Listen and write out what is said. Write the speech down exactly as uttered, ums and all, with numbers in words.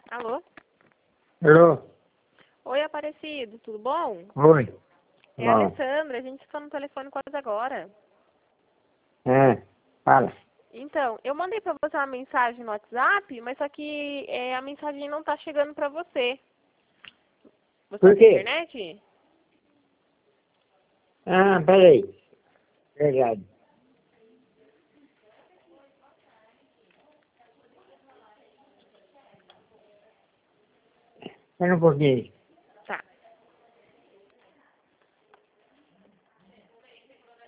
Alô? Alô? Oi, Aparecido, tudo bom? Oi. É a Bom. Alessandra, a gente está no telefone quase agora. É, fala. Então, eu mandei pra você uma mensagem no WhatsApp, mas só que é, a mensagem não tá chegando pra você. Você Por tá sem quê? internet? Ah, peraí. Verdade. Espera um pouquinho.